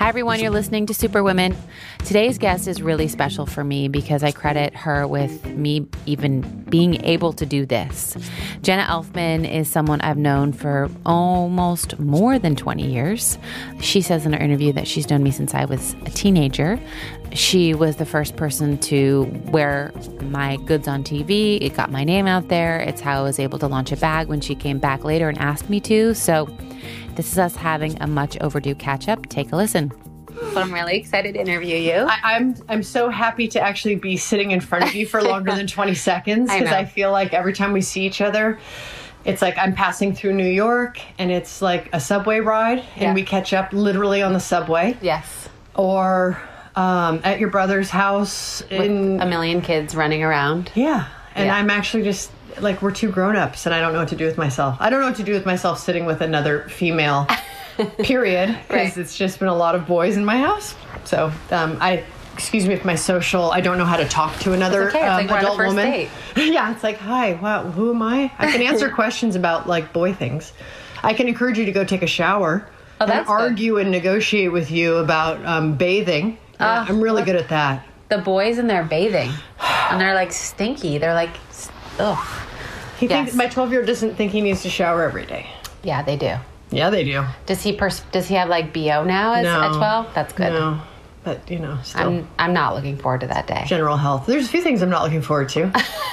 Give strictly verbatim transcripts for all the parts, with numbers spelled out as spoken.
Hi, everyone. You're listening to Superwomen. Today's guest is really special for me because I credit her with me even being able to do this. Jenna Elfman is someone I've known for almost more than twenty years. She says in her interview that she's known me since I was a teenager. She was the first person to wear my goods on T V. It got my name out there. It's how I was able to launch a bag when she came back later and asked me to. So this is us having a much overdue catch-up. Take a listen. So I'm really excited to interview you. I, I'm I'm so happy to actually be sitting in front of you for longer than twenty seconds because I, I feel like every time we see each other, it's like I'm passing through New York and it's like a subway ride and yeah. we catch up literally on the subway. Yes. Or um, at your brother's house. With in, a million kids running around. Yeah. And yeah. I'm actually just, like, we're two grown-ups and I don't know what to do with myself. I don't know what to do with myself sitting with another female, period. Because right. it's just been a lot of boys in my house. So, um, I, excuse me if my social, I don't know how to talk to another okay. um, like adult woman. Date. Yeah, it's like, hi, wow, who am I? I can answer questions about, like, boy things. I can encourage you to go take a shower oh, and that's argue good. and negotiate with you about um, bathing. Yeah, uh, I'm really good at that. The boys in there bathing, and they're like stinky. They're like, ugh. He yes. thinks my twelve-year-old doesn't think he needs to shower every day. Yeah, they do. Yeah, they do. Does he pers- Does he have like B O now as, no. at twelve? That's good. No, but you know, still. I'm I'm not looking forward to that day. General health. There's a few things I'm not looking forward to.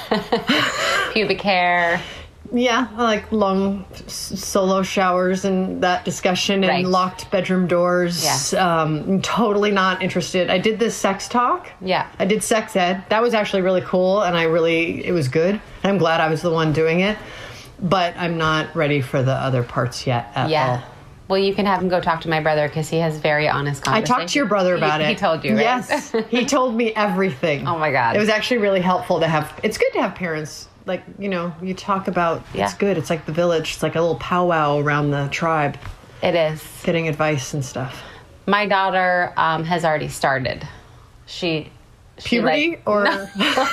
Pubic hair. Yeah, I like long s- solo showers and that discussion and right. locked bedroom doors. Yeah. Um, I'm totally not interested. I did this sex talk. Yeah. I did sex ed. That was actually really cool, and I really, it was good. And I'm glad I was the one doing it. But I'm not ready for the other parts yet at yeah. all. Well, you can have him go talk to my brother because he has very honest conversations. I talked to your brother about he, it. He told you, right? Yes. He told me everything. Oh, my God. It was actually really helpful to have, it's good to have parents. Like, you know, you talk about, yeah. it's good. It's like the village. It's like a little powwow around the tribe. It is. Getting advice and stuff. My daughter um, has already started. She... She Puberty like, or no.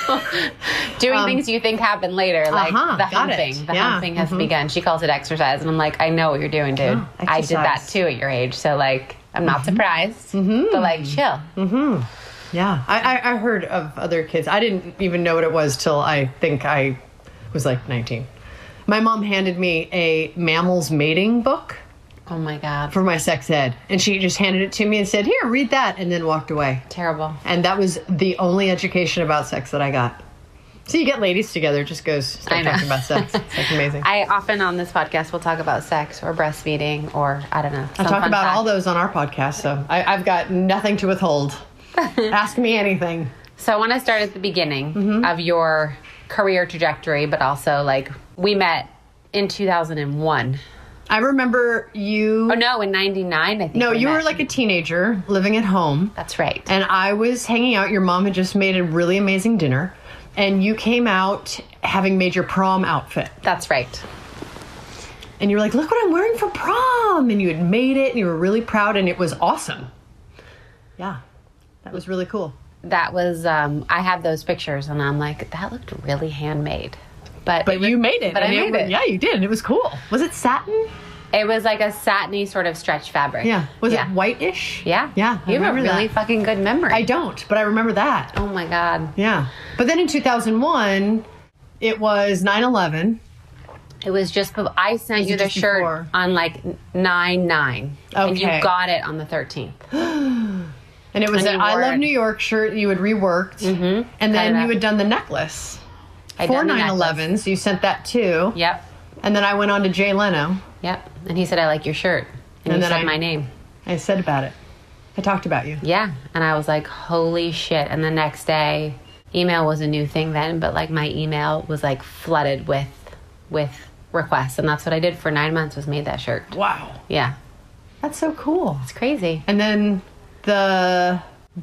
doing um, things you think happen later, like uh-huh, the humping. The yeah. humping has mm-hmm. begun. She calls it exercise, and I'm like, I know what you're doing, dude. Oh, I did that too at your age, so like, I'm not mm-hmm. surprised. Mm-hmm. But like, chill. Mm-hmm. Yeah, I, I I heard of other kids. I didn't even know what it was till I think I was like nineteen. My mom handed me a mammals mating book. Oh my God. For my sex ed. And she just handed it to me and said, here, read that, and then walked away. Terrible. And that was the only education about sex that I got. So you get ladies together, it just goes, start talking about sex. It's like amazing. I often on this podcast will talk about sex or breastfeeding or, I don't know. I talk about fact. all those on our podcast, so I, I've got nothing to withhold. Ask me anything. So I want to start at the beginning mm-hmm. of your career trajectory, but also like we met in two thousand one. I remember you... Oh, no, in ninety-nine, I think. No, we you met. were like a teenager living at home. That's right. And I was hanging out. Your mom had just made a really amazing dinner. And you came out having made your prom outfit. That's right. And you were like, look what I'm wearing for prom. And you had made it and you were really proud and it was awesome. Yeah, that was really cool. That was, um, I have those pictures and I'm like, that looked really handmade. But, but it was, you made it. But I made it, it. Yeah, you did. And it was cool. Was it satin? It was like a satiny sort of stretch fabric. Yeah. Was yeah. it whitish? Yeah. Yeah. I you have a really that. fucking good memory. I don't, but I remember that. Oh my God. Yeah. But then in two thousand one, it was nine eleven. It was just, I sent you the shirt before? on like nine nine. Okay. And you got it on the thirteenth. And it was an I Love New York shirt you had reworked. Mm-hmm. And then you had done the necklace. I for nine eleven, so you sent that too. Yep. And then I went on to Jay Leno. Yep. And he said, I like your shirt. And, and you then said I, my name. I said about it. I talked about you. Yeah. And I was like, holy shit. And the next day, email was a new thing then, but like my email was like flooded with with requests. And that's what I did for nine months was made that shirt. Wow. Yeah. That's so cool. It's crazy. And then the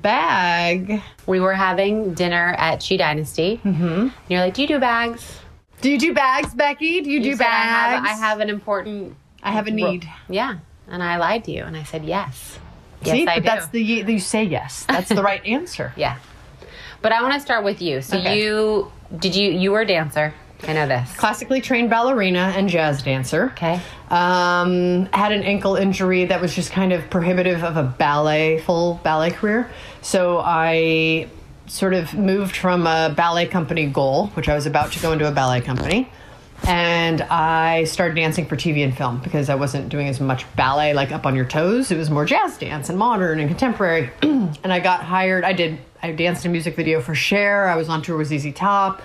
bag. We were having dinner at She Dynasty. Mm-hmm. And you're like, do you do bags? Do you do bags, Becky? Do you, you do bags? I have, I have an important... I have a need. Yeah. And I lied to you. And I said, yes. See, yes, I but do. that's the... You say yes. That's the right answer. Yeah. But I want to start with you. So okay. you... Did you... You were a dancer. I know this. Classically trained ballerina and jazz dancer. Okay. Um, had an ankle injury that was just kind of prohibitive of a ballet, full ballet career. So I sort of moved from a ballet company goal, which I was about to go into a ballet company. And I started dancing for T V and film because I wasn't doing as much ballet, like up on your toes. It was more jazz dance and modern and contemporary. And I got hired. I did, I danced in a music video for Cher. I was on tour with Z Z Top.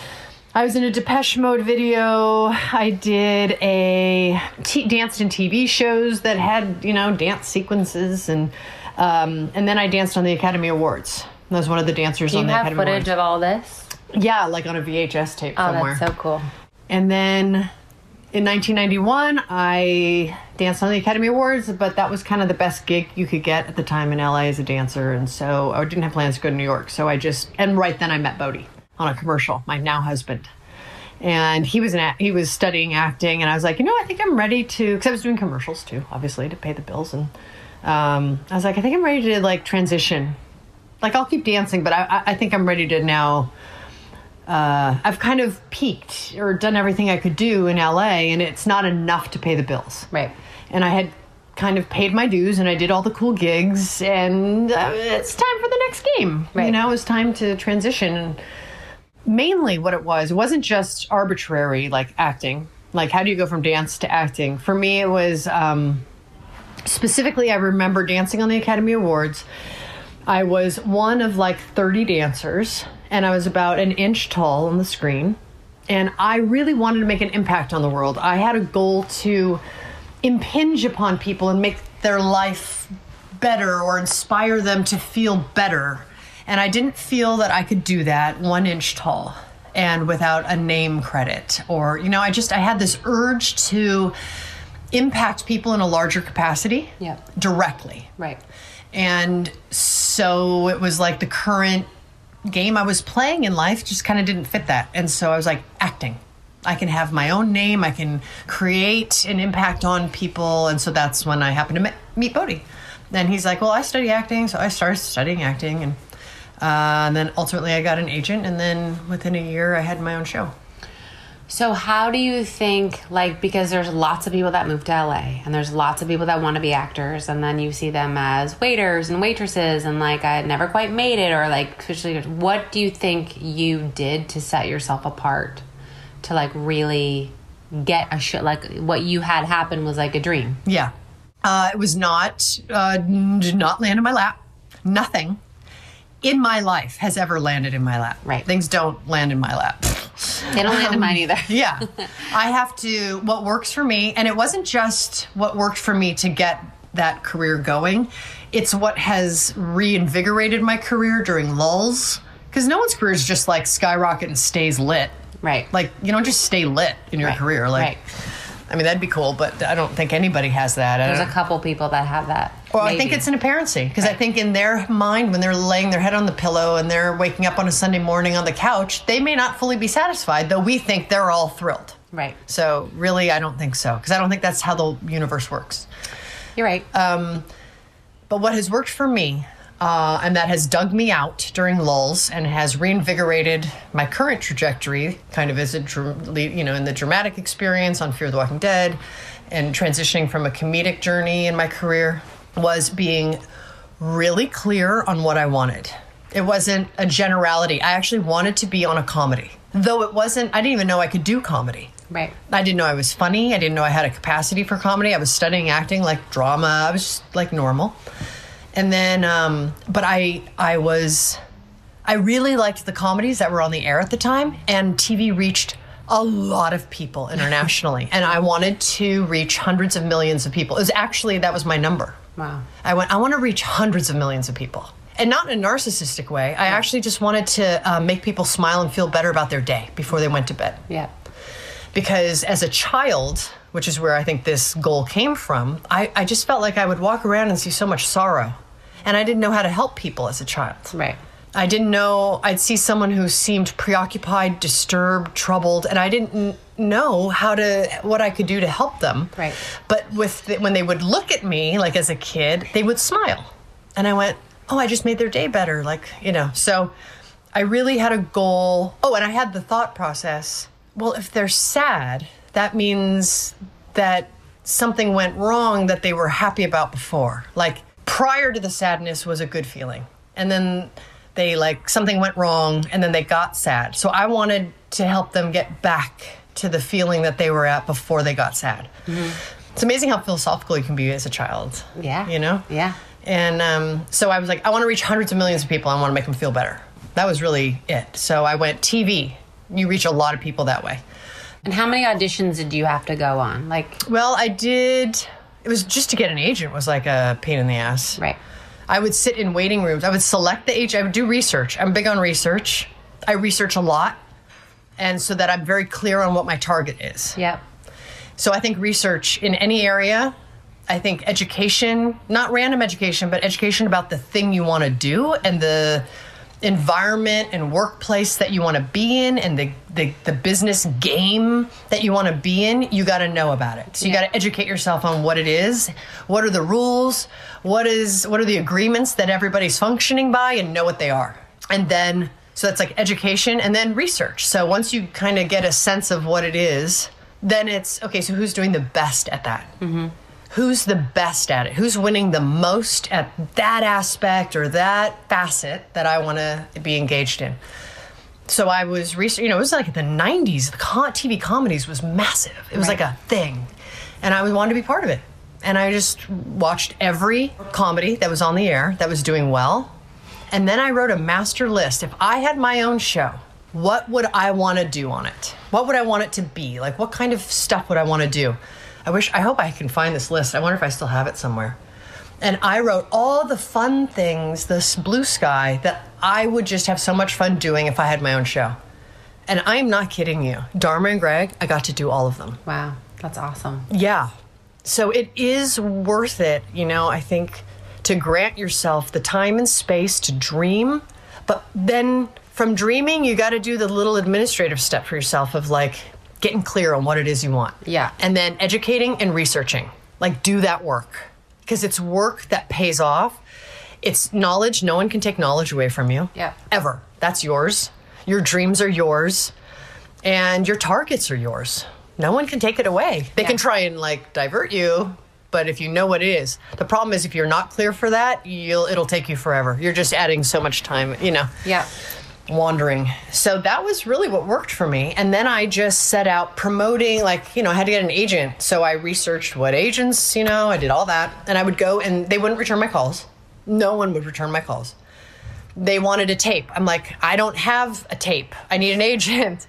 I was in a Depeche Mode video. I did a, t- danced in T V shows that had, you know, dance sequences. And um, and then I danced on the Academy Awards. I was one of the dancers Do on the Academy Awards. Do you have footage of all this? Yeah, like on a V H S tape oh, somewhere. Oh, that's so cool. And then in nineteen ninety-one, I danced on the Academy Awards, but that was kind of the best gig you could get at the time in L A as a dancer. And so I didn't have plans to go to New York. So I just, and right then I met Bodhi on a commercial, my now husband. And he was an, he was studying acting. And I was like, you know, I think I'm ready to, because I was doing commercials too, obviously, to pay the bills. And um, I was like, I think I'm ready to like transition. Like I'll keep dancing, but I, I think I'm ready to now... Uh, I've kind of peaked or done everything I could do in L A, and it's not enough to pay the bills. Right. And I had kind of paid my dues, and I did all the cool gigs, and uh, it's time for the next game. Right. You know, it was time to transition. And mainly what it was, it wasn't just arbitrary, like acting. Like, how do you go from dance to acting? For me, it was um, specifically, I remember dancing on the Academy Awards. I was one of like thirty dancers, and I was about an inch tall on the screen. And I really wanted to make an impact on the world. I had a goal to impinge upon people and make their life better or inspire them to feel better. And I didn't feel that I could do that one inch tall and without a name credit. Or, you know, I just, I had this urge to impact people in a larger capacity. Yeah. Directly. Right. And so it was like the current game I was playing in life just kind of didn't fit that. And so I was like, acting. I can have my own name. I can create an impact on people. And so that's when I happened to meet Bodhi. Then he's like, well, I study acting. So I started studying acting. And, uh, and then ultimately I got an agent. And then within a year, I had my own show. So how do you think, like, because there's lots of people that move to L A and there's lots of people that want to be actors, and then you see them as waiters and waitresses and like, I never quite made it, or like, especially, what do you think you did to set yourself apart to like really get a show? Like what you had happen was like a dream. Yeah. Uh, it was not, uh, did not land in my lap. Nothing in my life has ever landed in my lap. Right. Things don't land in my lap. They don't land in mine either. Yeah. I have to, what works for me, and it wasn't just what worked for me to get that career going. It's what has reinvigorated my career during lulls. Because no one's career is just like skyrocket and stays lit. Right. Like, you don't just stay lit in your right. career. Like, right. I mean, that'd be cool, but I don't think anybody has that. There's a couple people that have that. Well, maybe. I think it's an apparency, because right. I think in their mind, when they're laying their head on the pillow and they're waking up on a Sunday morning on the couch, they may not fully be satisfied, though we think they're all thrilled. Right. So really, I don't think so, because I don't think that's how the universe works. You're right. Um, but what has worked for me, uh, and that has dug me out during lulls and has reinvigorated my current trajectory, kind of as a, you know, in the dramatic experience on Fear the Walking Dead, and transitioning from a comedic journey in my career, was being really clear on what I wanted. It wasn't a generality. I actually wanted to be on a comedy. Though it wasn't, I didn't even know I could do comedy. Right. I didn't know I was funny. I didn't know I had a capacity for comedy. I was studying acting, like drama. I was just like normal. And then, um, but I, I was, I really liked the comedies that were on the air at the time, and T V reached a lot of people internationally. And I wanted to reach hundreds of millions of people. It was actually, that was my number. Wow. I went, I want to reach hundreds of millions of people. And not in a narcissistic way. I actually just wanted to uh, make people smile and feel better about their day before they went to bed. Yeah. Because as a child, which is where I think this goal came from, I, I just felt like I would walk around and see so much sorrow. And I didn't know how to help people as a child. Right. I didn't know, I'd see someone who seemed preoccupied, disturbed, troubled, and I didn't know how to, what I could do to help them. Right. But with the, when they would look at me, like as a kid, they would smile. And I went, oh, I just made their day better. Like, you know, so I really had a goal. Oh, and I had the thought process, Well, if they're sad, that means that something went wrong that they were happy about before. Like, prior to the sadness was a good feeling. And then they, like, something went wrong, and then they got sad. So I wanted to help them get back to the feeling that they were at before they got sad. Mm-hmm. It's amazing how philosophical you can be as a child. Yeah. You know? Yeah. And um, so I was like, I want to reach hundreds of millions of people. I want to make them feel better. That was really it. So I went T V. You reach a lot of people that way. And how many auditions did you have to go on? Like, well, I did. It was just to get an agent was like a pain in the ass. Right. I would sit in waiting rooms. I would select the agent. I would do research. I'm big on research. I research a lot. And so that I'm very clear on what my target is. Yep. So I think research in any area, I think education, not random education, but education about the thing you want to do and the environment and workplace that you want to be in and the, the, the business game that you want to be in, you got to know about it. So you yeah. got to educate yourself on what it is, what are the rules, what is what are the agreements that everybody's functioning by, and know what they are. And then, so that's like education and then research. So once you kind of get a sense of what it is, then it's, okay, so who's doing the best at that? Mm-hmm. Who's the best at it? Who's winning the most at that aspect or that facet that I want to be engaged in? So I was, you know, it was like the nineties. The T V comedies was massive. It was right. like a thing. And I wanted to be part of it. And I just watched every comedy that was on the air that was doing well. And then I wrote a master list. If I had my own show, what would I want to do on it? What would I want it to be? Like, what kind of stuff would I want to do? I wish, I hope I can find this list. I wonder if I still have it somewhere. And I wrote all the fun things, this blue sky, that I would just have so much fun doing if I had my own show. And I'm not kidding you. Dharma and Greg, I got to do all of them. Wow, that's awesome. Yeah. So it is worth it, you know, I think, to grant yourself the time and space to dream. But then from dreaming, you got to do the little administrative step for yourself of like, getting clear on what it is you want. Yeah. And then educating and researching. Like, do that work. Because it's work that pays off. It's knowledge. No one can take knowledge away from you. Yeah. Ever. That's yours. Your dreams are yours. And your targets are yours. No one can take it away. They yeah. can try and, like, divert you. But if you know what it is. The problem is if you're not clear for that, you'll it'll take you forever. You're just adding so much time, you know. Yeah. Wandering. So that was really what worked for me. And then I just set out promoting, like, you know, I had to get an agent. So I researched what agents, you know, I did all that. And I would go and they wouldn't return my calls. No one would return my calls. They wanted a tape. I'm like, I don't have a tape. I need an agent.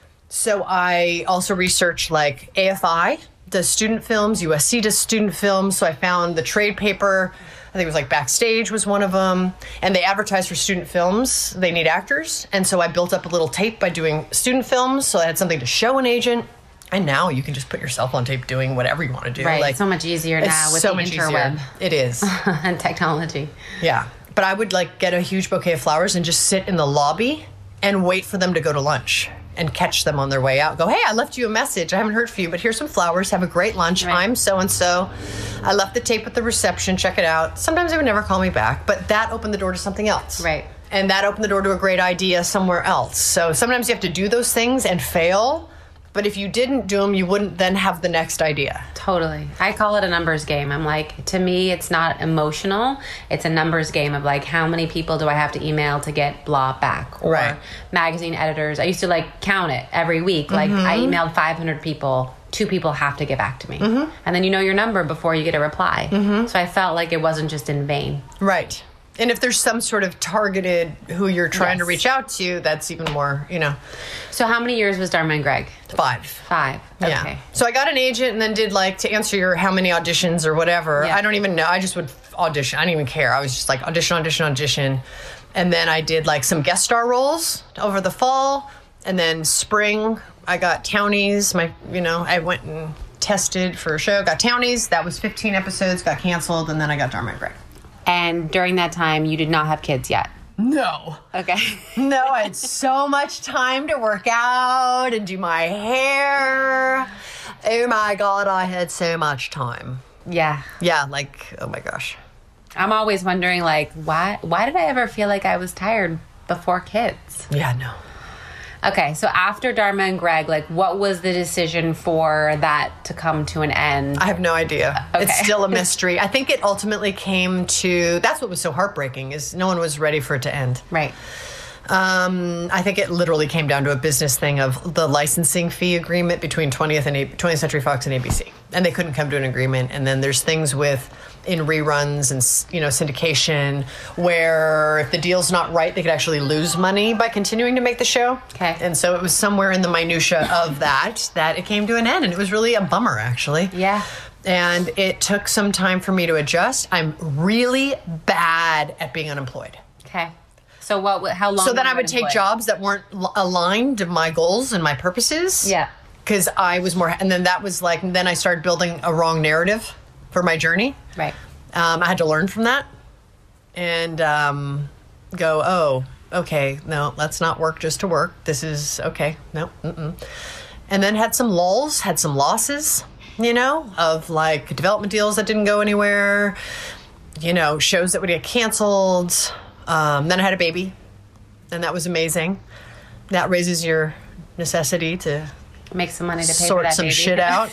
So I also researched like A F I does student films, U S C does student films. So I found the trade paper. I think it was like Backstage was one of them. And they advertised for student films. They need actors. And so I built up a little tape by doing student films. So I had something to show an agent. And now you can just put yourself on tape doing whatever you want to do. Right. Like, it's so much easier now with so the interweb. Easier. It is. And technology. Yeah. But I would like get a huge bouquet of flowers and just sit in the lobby and wait for them to go to lunch and catch them on their way out. Go, hey, I left you a message. I haven't heard from you, but here's some flowers. Have a great lunch. Right. I'm so-and-so. I left the tape at the reception. Check it out. Sometimes they would never call me back, but that opened the door to something else. Right. And that opened the door to a great idea somewhere else. So sometimes you have to do those things and fail. But if you didn't do them, you wouldn't then have the next idea. Totally. I call it a numbers game. I'm like, to me, it's not emotional. It's a numbers game of like, how many people do I have to email to get blah back? Or right. magazine editors. I used to like count it every week. Like mm-hmm. I emailed five hundred people. Two people have to get back to me. Mm-hmm. And then you know your number before you get a reply. Mm-hmm. So I felt like it wasn't just in vain. Right. And if there's some sort of targeted who you're trying yes. to reach out to, that's even more, you know. So how many years was Dharma and Greg? Five. Five. Okay. Yeah. So I got an agent and then did like, to answer your how many auditions or whatever. Yeah. I don't even know. I just would audition. I didn't even care. I was just like audition, audition, audition. And then I did like some guest star roles over the fall. And then spring, I got Townies. My, you know, I went and tested for a show, got Townies. That was fifteen episodes, got canceled. And then I got Dharma and Greg. And during that time, you did not have kids yet? No. Okay. No, I had so much time to work out and do my hair. Oh my God, I had so much time. Yeah. Yeah, like, oh my gosh. I'm always wondering, like, why Why did I ever feel like I was tired before kids? Yeah, no. Okay, so after Dharma and Greg, like, what was the decision for that to come to an end? I have no idea. Okay. It's still a mystery. I think it ultimately came to, that's what was so heartbreaking, is no one was ready for it to end. Right. Um, I think it literally came down to a business thing of the licensing fee agreement between twentieth and A- twentieth Century Fox and A B C, and they couldn't come to an agreement. And then there's things with in reruns and, you know, syndication where if the deal's not right, they could actually lose money by continuing to make the show. Okay. And so it was somewhere in the minutia of that that it came to an end, and it was really a bummer, actually. Yeah. And it took some time for me to adjust. I'm really bad at being unemployed. Okay. So what? How long? So then I would take jobs that weren't l- aligned to my goals and my purposes. Yeah. Because I was more, and then that was like, then I started building a wrong narrative for my journey. Right. Um, I had to learn from that and um, go, oh, okay, no, let's not work just to work. This is okay. No. Mm-mm. And then had some lulls, had some losses, you know, of like development deals that didn't go anywhere, you know, shows that would get canceled. Um, then I had a baby, and that was amazing. That raises your necessity to make some money to pay sort for that some baby. shit out.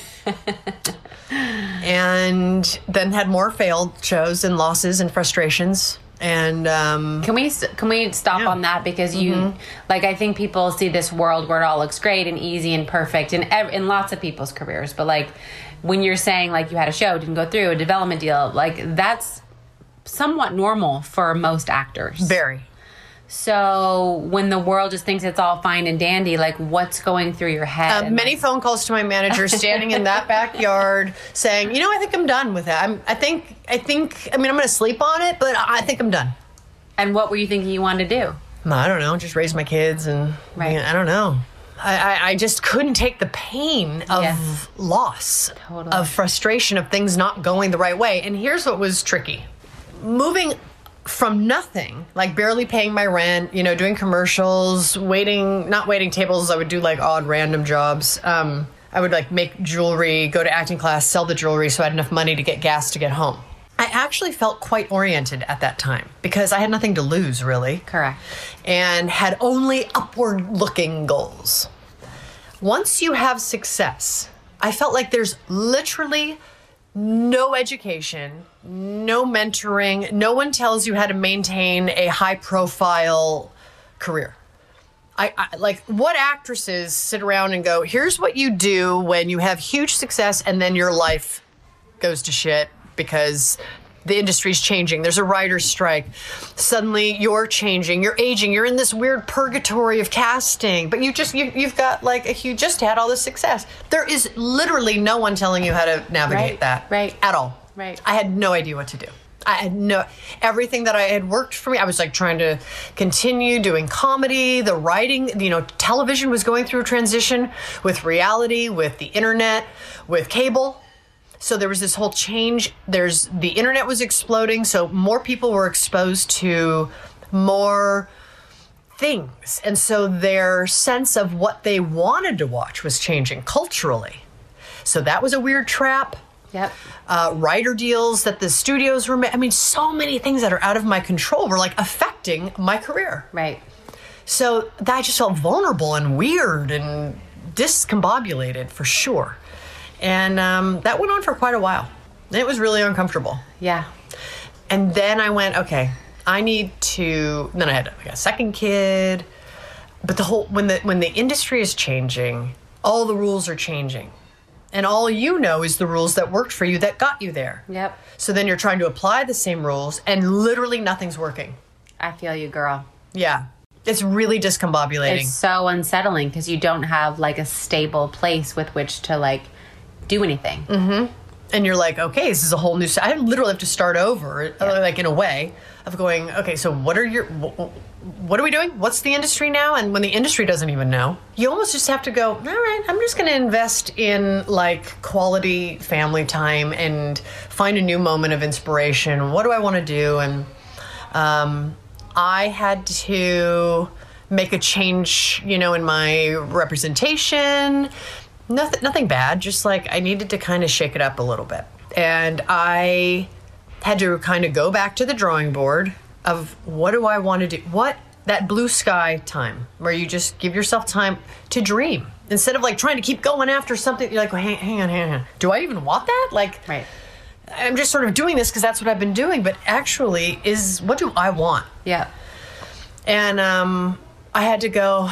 And then had more failed shows and losses and frustrations. And um, can we can we stop yeah. on that, because you mm-hmm. like I think people see this world where it all looks great and easy and perfect in ev- in lots of people's careers, but like when you're saying like you had a show didn't go through a development deal, like that's somewhat normal for most actors. Very. So when the world just thinks it's all fine and dandy, like what's going through your head? Uh, many like, phone calls to my manager standing in that backyard saying, you know, I think I'm done with that. I'm, I think, I think, I mean, I'm going to sleep on it, but I think I'm done. And what were you thinking you wanted to do? I don't know, just raise my kids and right. I don't know. I, I, I just couldn't take the pain of yeah. loss, totally. Of frustration, of things not going the right way. And here's what was tricky. Moving from nothing, like barely paying my rent, you know, doing commercials, waiting, not waiting tables. I would do like odd random jobs. Um, I would like make jewelry, go to acting class, sell the jewelry so I had enough money to get gas to get home. I actually felt quite oriented at that time because I had nothing to lose, really. Correct. And had only upward looking goals. Once you have success, I felt like there's literally no education, no mentoring. No one tells you how to maintain a high profile career. I, I like what actresses sit around and go, here's what you do when you have huge success and then your life goes to shit because the industry's changing. There's a writer's strike. Suddenly you're changing. You're aging. You're in this weird purgatory of casting. But you just, you, you've got like, a, you just had all this success. There is literally no one telling you how to navigate right, that. Right. At all. Right. I had no idea what to do. I had no, everything that I had worked for me, I was like trying to continue doing comedy, the writing, you know, television was going through a transition with reality, with the internet, with cable. So there was this whole change. There's the internet was exploding, so more people were exposed to more things. And so their sense of what they wanted to watch was changing culturally. So that was a weird trap. Yep. Uh, writer deals that the studios were, ma- I mean, so many things that are out of my control were like affecting my career. Right. So that I just felt vulnerable and weird and discombobulated for sure. And um, that went on for quite a while. It was really uncomfortable. Yeah. And then I went, okay, I need to, then I had like a second kid. But the whole, when the when the industry is changing, all the rules are changing. And all you know is the rules that worked for you that got you there. Yep. So then you're trying to apply the same rules and literally nothing's working. I feel you, girl. Yeah. It's really discombobulating. It's so unsettling because you don't have like a stable place with which to like do anything. Mm-hmm. And you're like, okay, this is a whole new, I literally have to start over, yeah. like in a way of going, okay, so what are your, what are we doing? What's the industry now? And when the industry doesn't even know, you almost just have to go, all right, I'm just going to invest in like quality family time and find a new moment of inspiration. What do I want to do? And um, I had to make a change, you know, in my representation. Nothing, nothing bad, just like I needed to kind of shake it up a little bit. And I had to kind of go back to the drawing board of what do I want to do? What that blue sky time where you just give yourself time to dream instead of like trying to keep going after something. You're like, well, hang, hang on, hang on. Do I even want that? Like, right. I'm just sort of doing this because that's what I've been doing. But actually, is what do I want? Yeah. And um, I had to go,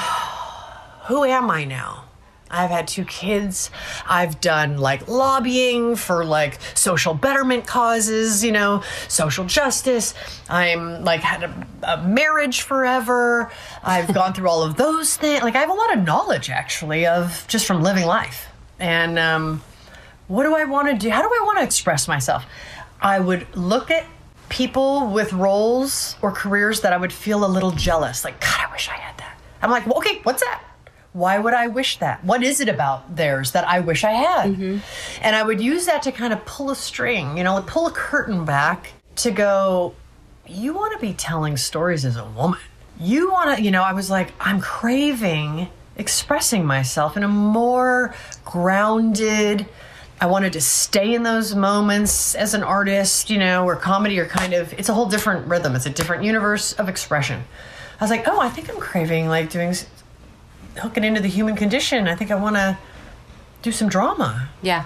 who am I now? I've had two kids. I've done like lobbying for like social betterment causes, you know, social justice. I'm like had a, a marriage forever. I've gone through all of those things. Like I have a lot of knowledge actually of just from living life. And um, what do I want to do? How do I want to express myself? I would look at people with roles or careers that I would feel a little jealous. Like, God, I wish I had that. I'm like, well, okay, what's that? Why would I wish that? What is it about theirs that I wish I had? Mm-hmm. And I would use that to kind of pull a string, you know, pull a curtain back to go, you want to be telling stories as a woman. You want to, you know, I was like, I'm craving expressing myself in a more grounded, I wanted to stay in those moments as an artist, you know, where comedy are kind of, it's a whole different rhythm. It's a different universe of expression. I was like, oh, I think I'm craving like doing hooking into the human condition. I think I want to do some drama. Yeah.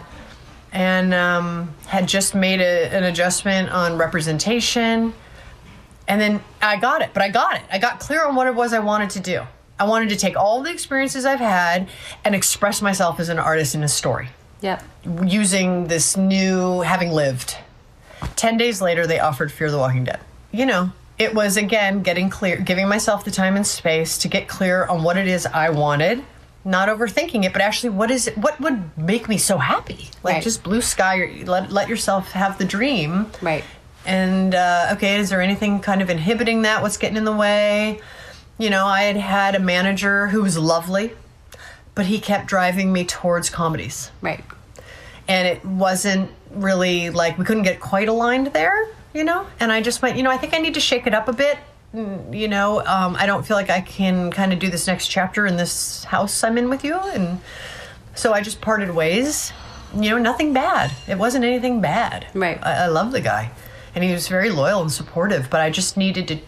And um, had just made a, an adjustment on representation. And then I got it. But I got it. I got clear on what it was I wanted to do. I wanted to take all the experiences I've had and express myself as an artist in a story. Yep. Using this new, having lived. Ten days later, they offered Fear the Walking Dead. You know, it was, again, getting clear, giving myself the time and space to get clear on what it is I wanted, not overthinking it, but actually what is it, what would make me so happy? Like right. just blue sky, or let, let yourself have the dream. Right. And, uh, okay, is there anything kind of inhibiting that? What's getting in the way? You know, I had had a manager who was lovely, but he kept driving me towards comedies. Right. And it wasn't really like, we couldn't get quite aligned there. You know, and I just went, you know, I think I need to shake it up a bit. You know, um, I don't feel like I can kind of do this next chapter in this house I'm in with you. And so I just parted ways. You know, nothing bad. It wasn't anything bad. Right. I, I love the guy. And he was very loyal and supportive. But I just needed to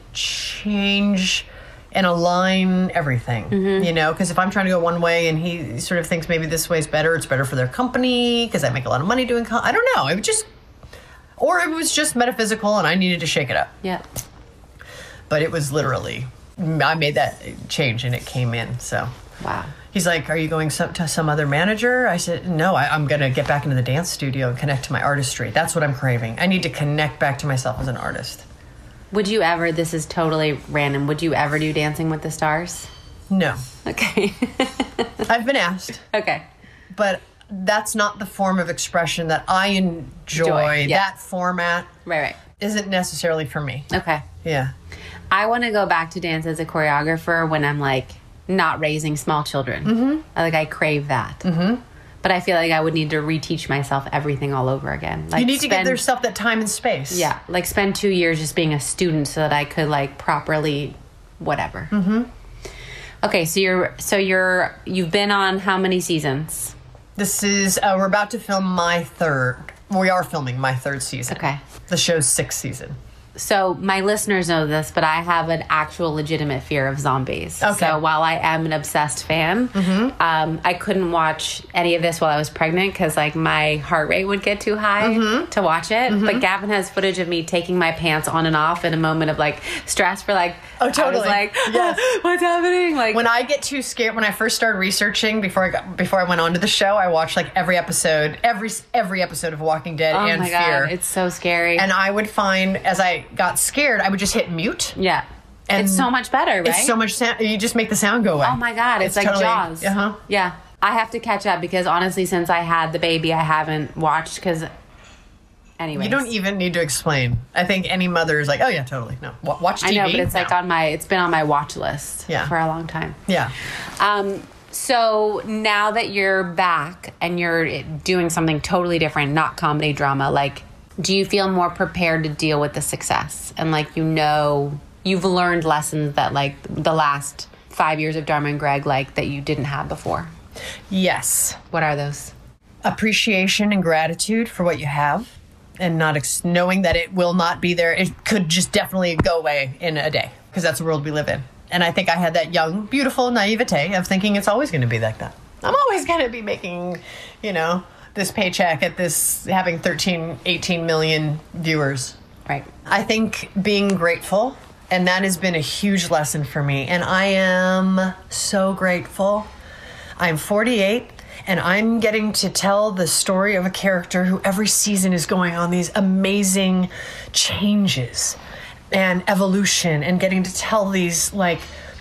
change and align everything. Mm-hmm. You know, because if I'm trying to go one way and he sort of thinks maybe this way's better, it's better for their company because I make a lot of money doing com- I don't know. It would just... Or it was just metaphysical and I needed to shake it up. Yeah. But it was literally, I made that change and it came in, so. Wow. He's like, are you going some, to some other manager? I said, no, I, I'm going to get back into the dance studio and connect to my artistry. That's what I'm craving. I need to connect back to myself as an artist. Would you ever, this is totally random, would you ever do Dancing with the Stars? No. Okay. I've been asked. Okay. But that's not the form of expression that I enjoy. Joy, yeah. That format right, right. isn't necessarily for me. Okay. Yeah. I want to go back to dance as a choreographer when I'm like not raising small children. Mm-hmm. Like I crave that. Mm-hmm. But I feel like I would need to reteach myself everything all over again. Like you need spend, to give yourself that time and space. Yeah. Like spend two years just being a student so that I could like properly whatever. Mm-hmm. Okay. So you're, so you're, you've been on how many seasons? This is, uh, we're about to film my third. We are filming my third season. Okay. The show's sixth season. So my listeners know this, but I have an actual legitimate fear of zombies. Okay. So while I am an obsessed fan, mm-hmm. um, I couldn't watch any of this while I was pregnant because like my heart rate would get too high mm-hmm. to watch it. Mm-hmm. But Gavin has footage of me taking my pants on and off in a moment of like stress for like, oh, totally. I was like, yes. What's happening? Like when I get too scared, when I first started researching before I got, before I went on to the show, I watched like every episode, every, every episode of Walking Dead oh and my Fear. God, it's so scary. And I would find as I got scared, I would just hit mute. Yeah. And it's so much better, right? It's so much sound. You just make the sound go away. Oh my God. It's, it's like totally, Jaws. Uh-huh. Yeah. I have to catch up because honestly, since I had the baby, I haven't watched because anyways. You don't even need to explain. I think any mother is like, oh yeah, totally. No. W- watch T V. I know, but it's no. like on my, it's been on my watch list yeah. for a long time. Yeah. Um, so now that you're back and you're doing something totally different, not comedy drama, like, do you feel more prepared to deal with the success? And like, you know, you've learned lessons that like the last five years of Dharma and Greg, like that you didn't have before. Yes. What are those? Appreciation and gratitude for what you have and not ex- knowing that it will not be there. It could just definitely go away in a day because that's the world we live in. And I think I had that young, beautiful naivete of thinking it's always going to be like that. I'm always going to be making, you know, this paycheck at this, having thirteen, eighteen million viewers. Right. I think being grateful, and that has been a huge lesson for me. And I am so grateful. I'm forty-eight, and I'm getting to tell the story of a character who every season is going on these amazing changes and evolution, and getting to tell these like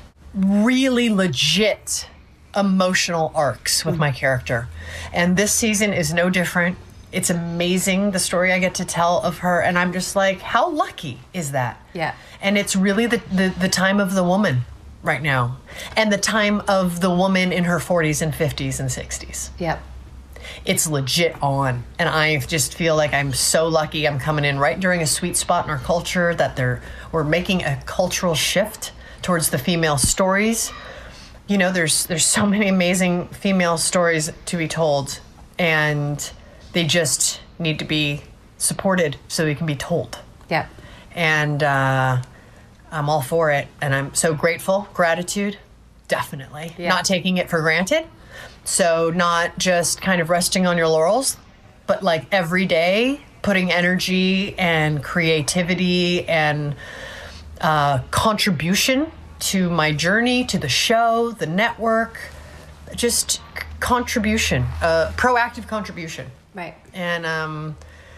really legit emotional arcs with my character. And this season is no different. It's amazing, the story I get to tell of her, and I'm just like, how lucky is that? Yeah. And it's really the, the, the time of the woman right now, and the time of the woman in her forties and fifties and sixties. Yep. It's legit on, and I just feel like I'm so lucky. I'm coming in right during a sweet spot in our culture, that they're we're making a cultural shift towards the female stories. You know, there's there's so many amazing female stories to be told, and they just need to be supported so they can be told. Yeah. And uh, I'm all for it, and I'm so grateful. Gratitude, definitely. Yeah. Not taking it for granted. So not just kind of resting on your laurels, but like every day putting energy and creativity and uh, contribution to my journey, to the show, the network, just c- contribution, uh, proactive contribution. Right. And um,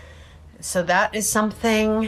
so that is something,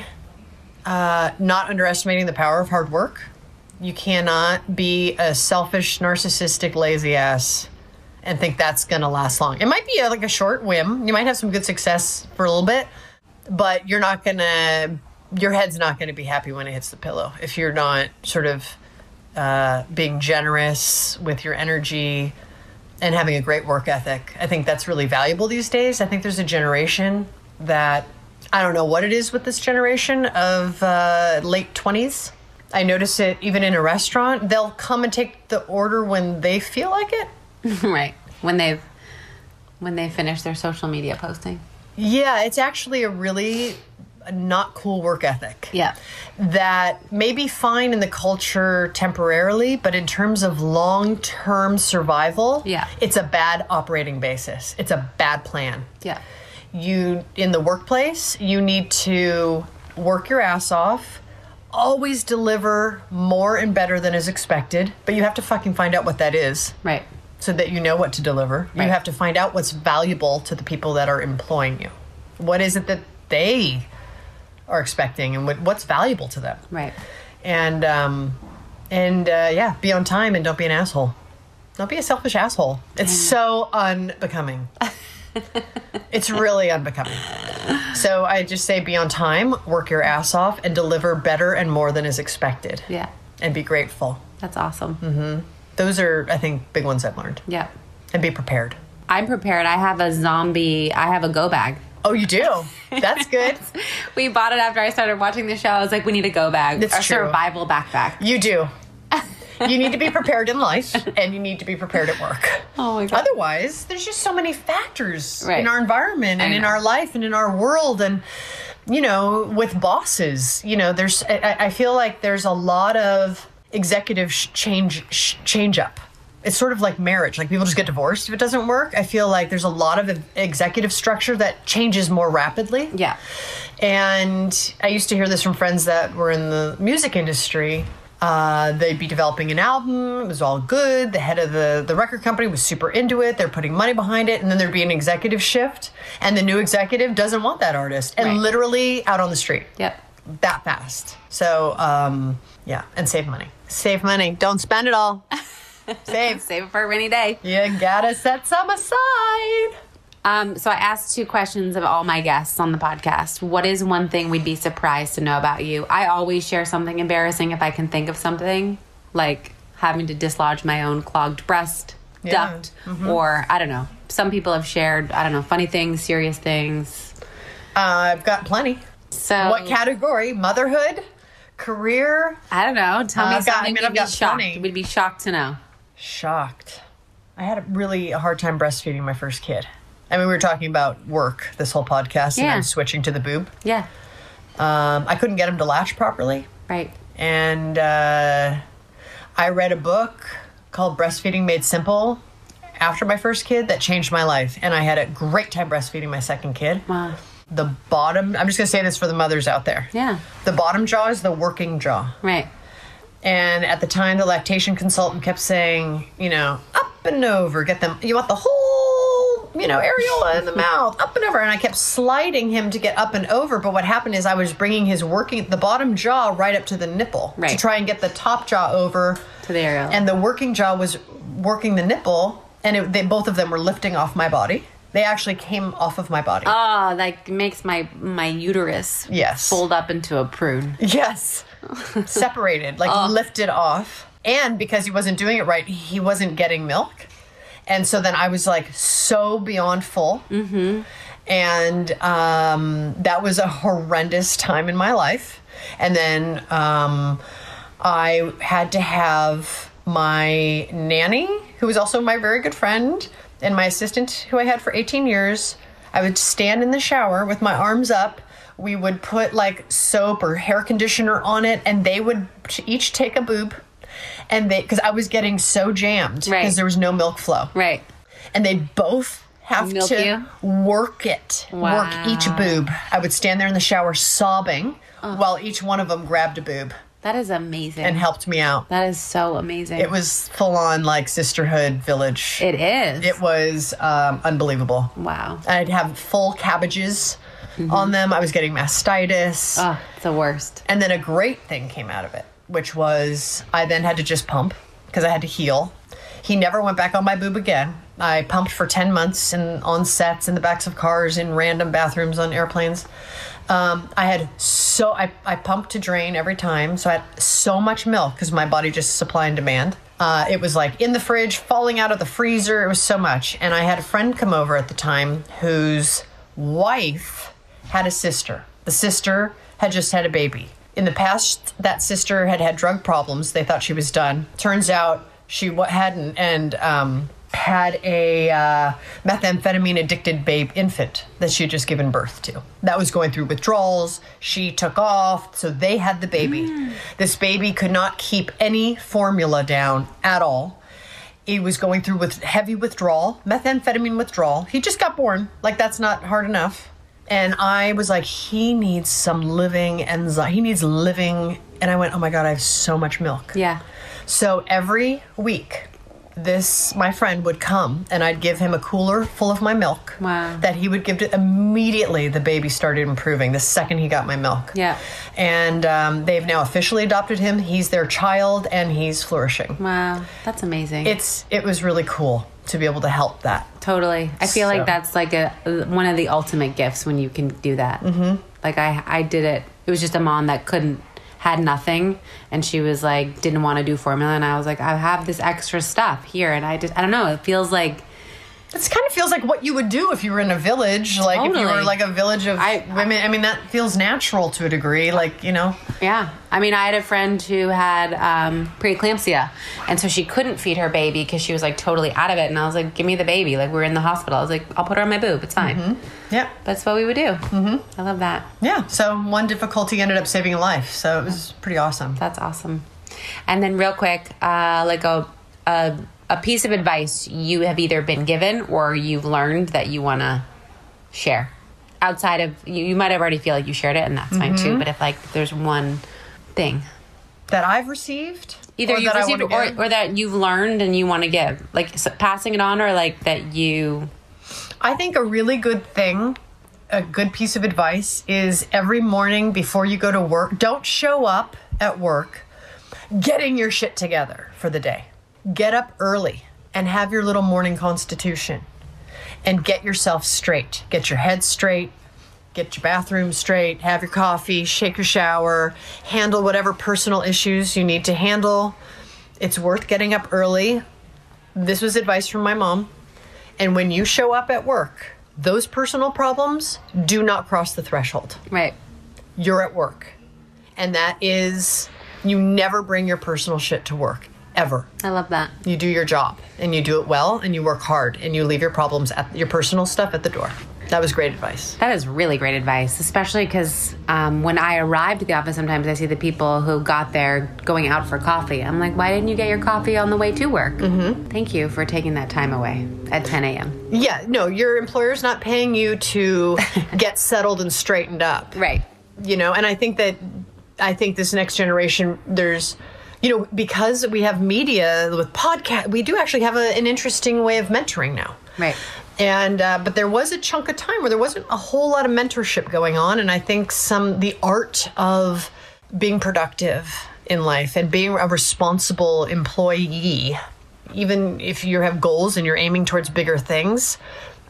uh, not underestimating the power of hard work. You cannot be a selfish, narcissistic, lazy ass and think that's going to last long. It might be a, like a short whim. You might have some good success for a little bit, but you're not going to, your head's not going to be happy when it hits the pillow if you're not sort of uh, being generous with your energy and having a great work ethic. I think that's really valuable these days. I think there's a generation that, I don't know what it is with this generation of uh, late twenties. I notice it even in a restaurant. They'll come and take the order when they feel like it. Right. When they've when they finish their social media posting. Yeah, it's actually a really not cool work ethic. Yeah. That may be fine in the culture temporarily, but in terms of long-term survival, yeah. it's a bad operating basis. It's a bad plan. Yeah. You, in the workplace, you need to work your ass off, always deliver more and better than is expected, but you have to fucking find out what that is. Right. So that you know what to deliver. Right. You have to find out what's valuable to the people that are employing you. What is it that they are expecting, and what, what's valuable to them? Right. And, um, and uh, yeah, be on time and don't be an asshole. Don't be a selfish asshole. It's mm. so unbecoming. It's really unbecoming. So I just say be on time, work your ass off, and deliver better and more than is expected. Yeah. And be grateful. That's awesome. Mm-hmm. Those are, I think, big ones I've learned. Yeah. And be prepared. I'm prepared. I have a zombie, I have a go bag. Oh, you do? That's good. We bought it after I started watching the show. I was like, we need a go bag. It's a true. survival backpack. You do. You need to be prepared in life, and you need to be prepared at work. Oh my God. Otherwise, there's just so many factors right. in our environment and in our life and in our world. And, you know, with bosses, you know, there's, I, I feel like there's a lot of executive sh- change, sh- change up. It's sort of like marriage. Like people just get divorced if it doesn't work. I feel like there's a lot of executive structure that changes more rapidly. Yeah. And I used to hear this from friends that were in the music industry. Uh, they'd be developing an album. It was all good. The head of the, the record company was super into it. They're putting money behind it. And then there'd be an executive shift. And the new executive doesn't want that artist. And right. literally out on the street. Yep. That fast. So, um, yeah. And save money. Save money. Don't spend it all. Save. Save it for a rainy day. You gotta set some aside. Um, so I asked two questions of all my guests on the podcast. What is one thing we'd be surprised to know about you? I always share something embarrassing if I can think of something, like having to dislodge my own clogged breast yeah. duct, mm-hmm. or I don't know. Some people have shared, I don't know, funny things, serious things. Uh, I've got plenty. So what category? Motherhood? Career? I don't know. Tell uh, me something got, I mean, we'd I've be got shocked. plenty. We'd be shocked to know. Shocked. I had a really a hard time breastfeeding my first kid. I mean, we were talking about work this whole podcast, yeah. and I'm switching to the boob. Yeah. Um, I couldn't get him to latch properly. Right. And uh, I read a book called Breastfeeding Made Simple after my first kid that changed my life. And I had a great time breastfeeding my second kid. Wow. The bottom, I'm just going to say this for the mothers out there. Yeah. The bottom jaw is the working jaw. Right. And at the time, the lactation consultant kept saying, you know, up and over, get them, you want the whole, you know, areola in the mouth, up and over. And I kept sliding him to get up and over. But what happened is I was bringing his working, the bottom jaw right up to the nipple right. to try and get the top jaw over. To the areola. And the working jaw was working the nipple, and it, they, both of them were lifting off my body. They actually came off of my body. Oh, that makes my, my uterus yes. fold up into a prune. Yes. Separated, like oh. lifted off. And because he wasn't doing it right, he wasn't getting milk. And so then I was like so beyond full. Mm-hmm. And um, that was a horrendous time in my life. And then um, I had to have my nanny, who was also my very good friend, and my assistant, who I had for eighteen years. I would stand in the shower with my arms up. We would put like soap or hair conditioner on it, and they would each take a boob. And they, because I was getting so jammed because right. there was no milk flow. Right. And they both have milk to you? work it, wow. work each boob. I would stand there in the shower sobbing oh. while each one of them grabbed a boob. That is amazing. And helped me out. That is so amazing. It was full on like sisterhood village. It is. It was um, unbelievable. Wow. I'd have full cabbages mm-hmm. on them. I was getting mastitis. Oh, it's the worst. And then a great thing came out of it, which was I then had to just pump because I had to heal. He never went back on my boob again. I pumped for ten months in, on sets, in the backs of cars, in random bathrooms on airplanes. Um, I had so, I, I pumped to drain every time. So I had so much milk because my body just supply and demand. Uh, it was like in the fridge, falling out of the freezer. It was so much. And I had a friend come over at the time whose wife had a sister. The sister had just had a baby. In the past, that sister had had drug problems. They thought she was done. Turns out she hadn't, and um, had a uh, methamphetamine addicted babe infant that she had just given birth to. That was going through withdrawals. She took off, so they had the baby. Mm. This baby could not keep any formula down at all. He was going through with heavy withdrawal, methamphetamine withdrawal. He just got born. Like, that's not hard enough. And I was like, he needs some living enzyme. He needs living. And I went, oh my God, I have so much milk. Yeah. So every week, this, my friend would come and I'd give him a cooler full of my milk. Wow. That he would give to, immediately the baby started improving the second he got my milk. Yeah. And um, they've now officially adopted him. He's their child and he's flourishing. Wow. That's amazing. It's, it was really cool to be able to help that. Totally. I feel so. like that's like a one of the ultimate gifts when you can do that. Mm-hmm. Like I, I did it. It was just a mom that couldn't, had nothing, and she was like, didn't want to do formula, and I was like, I have this extra stuff here, and I just, I don't know, it feels like, it kind of feels like what you would do if you were in a village, like totally. if you were like a village of I, women. I mean, that feels natural to a degree, like, you know. Yeah. I mean, I had a friend who had um, preeclampsia, and so she couldn't feed her baby because she was like totally out of it, and I was like, give me the baby. Like, we were in the hospital. I was like, I'll put her on my boob. It's fine. Mm-hmm. Yeah. That's what we would do. Mm-hmm. I love that. Yeah. So one difficulty ended up saving a life. So it was pretty awesome. That's awesome. And then real quick, uh, like a, a a piece of advice you have either been given or you've learned that you want to share outside of, you, you might have already feel like you shared it, and that's mm-hmm. fine too. But if like there's one thing that I've received, either or you've that received or, or that you've learned and you want to give, like so passing it on, or like that you, I think a really good thing, a good piece of advice is every morning before you go to work, don't show up at work getting your shit together for the day. Get up early and have your little morning constitution and get yourself straight. Get your head straight, get your bathroom straight, have your coffee, shake your shower, handle whatever personal issues you need to handle. It's worth getting up early. This was advice from my mom. And when you show up at work, those personal problems do not cross the threshold. Right. You're at work. And that is, you never bring your personal shit to work. Ever. I love that. You do your job and you do it well and you work hard and you leave your problems at your personal stuff at the door. That was great advice. That is really great advice, especially because um, when I arrived at the office, sometimes I see the people who got there going out for coffee. I'm like, why didn't you get your coffee on the way to work? Mm-hmm. Thank you for taking that time away at ten a.m. Yeah, no, your employer's not paying you to get settled and straightened up. Right. You know, and I think that, I think this next generation, there's, you know, because we have media with podcast, we do actually have a, an interesting way of mentoring now. Right. And uh, but there was a chunk of time where there wasn't a whole lot of mentorship going on, and I think some the art of being productive in life and being a responsible employee, even if you have goals and you're aiming towards bigger things,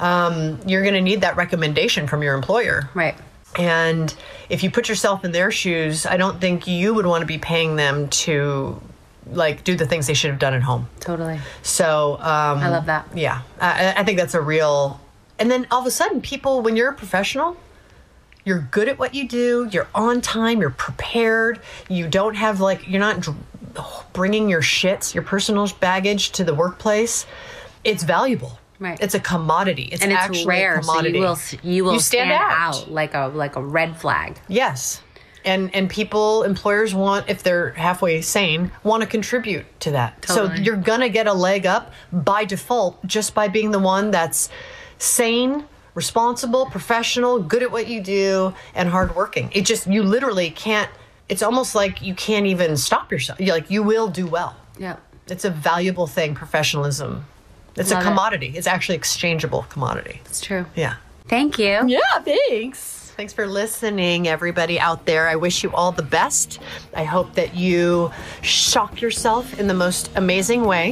um, you're going to need that recommendation from your employer. Right. And if you put yourself in their shoes, I don't think you would want to be paying them to like do the things they should have done at home. Totally. So um, I love that. Yeah, I, I think that's a real. And then all of a sudden, people, when you're a professional, you're good at what you do. You're on time. You're prepared. You don't have like you're not dr- bringing your shits, your personal baggage to the workplace. It's valuable. Right. It's a commodity. It's and it's actually rare, a commodity. so you will you will you stand, stand out. out like a like a red flag. Yes. And and people, employers want, if they're halfway sane, want to contribute to that. Totally. So you're going to get a leg up by default just by being the one that's sane, responsible, professional, good at what you do, and hardworking. It just, you literally can't, it's almost like you can't even stop yourself. You're like, you will do well. Yeah. It's a valuable thing, professionalism. It's Love a commodity. It. It's actually exchangeable commodity. It's true. Yeah. Thank you. Yeah, thanks. Thanks for listening, everybody out there. I wish you all the best. I hope that you shock yourself in the most amazing way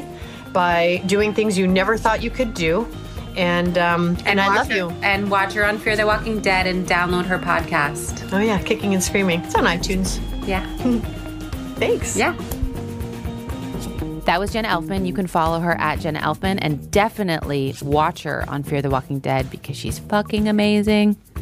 by doing things you never thought you could do. And um, and, And I watch love her, you. And watch her on Fear the Walking Dead and download her podcast. Oh, yeah, Kicking and Screaming. It's on iTunes. Yeah. Thanks. Yeah. That was Jenna Elfman. You can follow her at Jenna Elfman and definitely watch her on Fear the Walking Dead because she's fucking amazing.